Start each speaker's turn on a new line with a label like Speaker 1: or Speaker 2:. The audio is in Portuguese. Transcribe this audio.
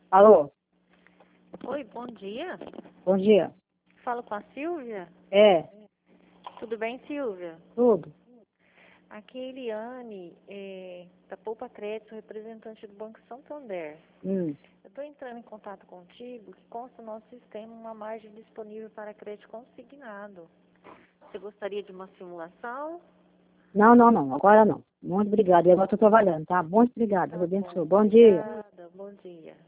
Speaker 1: Alô?
Speaker 2: Oi, bom dia.
Speaker 1: Bom dia.
Speaker 2: Falo com a Silvia.
Speaker 1: É,
Speaker 2: Tudo bem, Silvia?
Speaker 1: tudo.
Speaker 2: Aqui é Eliane, da Poupa Crédito, representante do Banco Santander.
Speaker 1: Hum.
Speaker 2: Eu estou entrando em contato contigo, que consta no nosso sistema uma margem disponível para crédito consignado. Você gostaria de uma simulação?
Speaker 1: Não, não, não. Agora não. Muito obrigada. Eu agora estou trabalhando, tá? Muito obrigada. Deus
Speaker 2: Tá bom,
Speaker 1: abençoe. Bom dia.
Speaker 2: obrigada, bom dia.